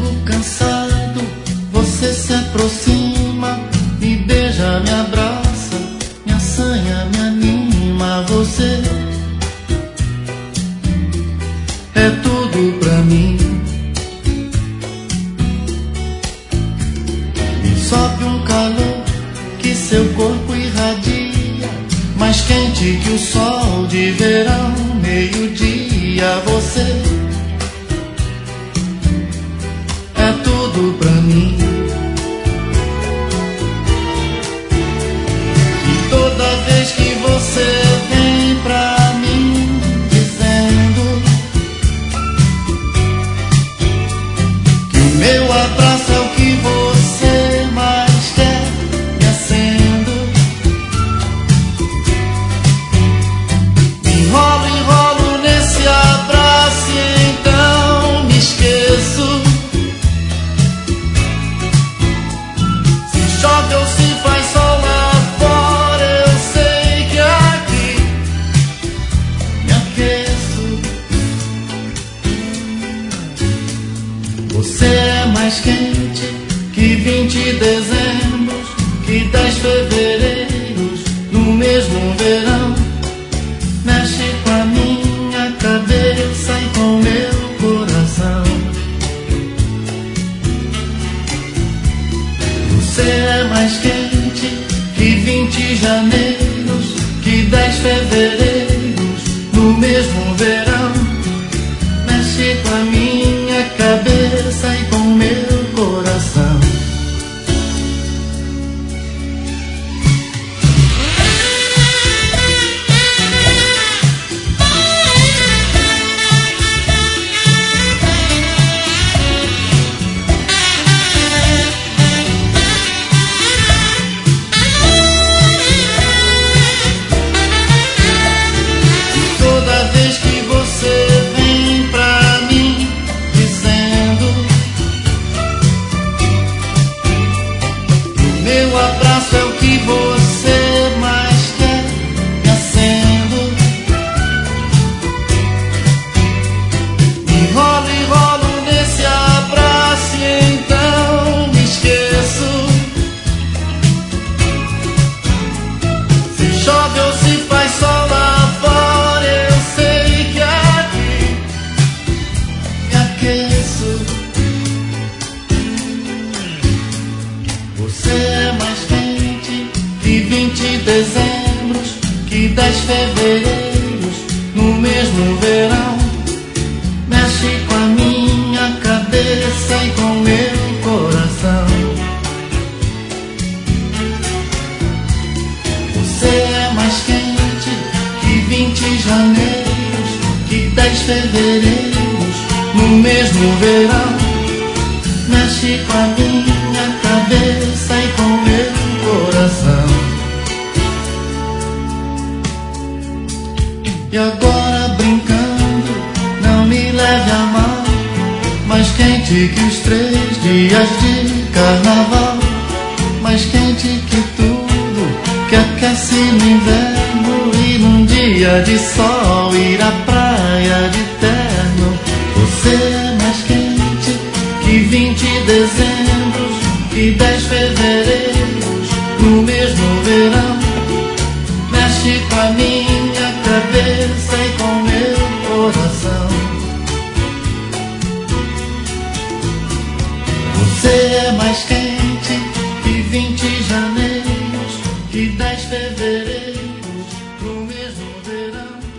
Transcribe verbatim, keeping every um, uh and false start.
mesmo cansado, você se aproxima, me beija, me abraça, me assanha, me anima. Você é tudo pra mim. Me sobe um calor que seu corpo irradia, mais quente que o sol de verão, meio-dia. Você é tudo pra mim. E toda vez que você vem pra mim dizendo que o meu abraço é o que você mais quer, me acendo, me enrolo, enrolo nesse abraço e então me esqueço. Chove ou se faz sol lá fora, eu sei que aqui me aqueço. Você é mais quente que vinte dezembros, que dez fevereiros no mesmo verão. Mexe com a minha cabeça e com meu coração. Você é mais quente que vinte janeiros, que dez fevereiros no mesmo verão. Mexe com a minha cabeça e com meu coração. Meu abraço é o que você mais quer, me acendo, me enrolo, enrolo nesse abraço e então me esqueço. Se chove ou se faz sol lá fora, eu sei que aqui me aqueço. Você é mais quente que vinte dezembros, que dez fevereiros no mesmo verão. Mexe com a minha cabeça e com meu coração. Você é mais quente que vinte janeiros, que dez fevereiros no mesmo verão. Mexe com a minha cabeça e com meu coração. E agora brincando, não me leve a mal, mais quente que os três dias de carnaval, mais quente que tudo que aquece no inverno, e num dia de sol ir à praia de terno. Você é mais quente que vinte dezembros, que dez fevereiros no mesmo verão. Mexe com a minha cabeça e com meu coração. Você é mais quente que vinte janeiros, que dez fevereiros no mesmo verão.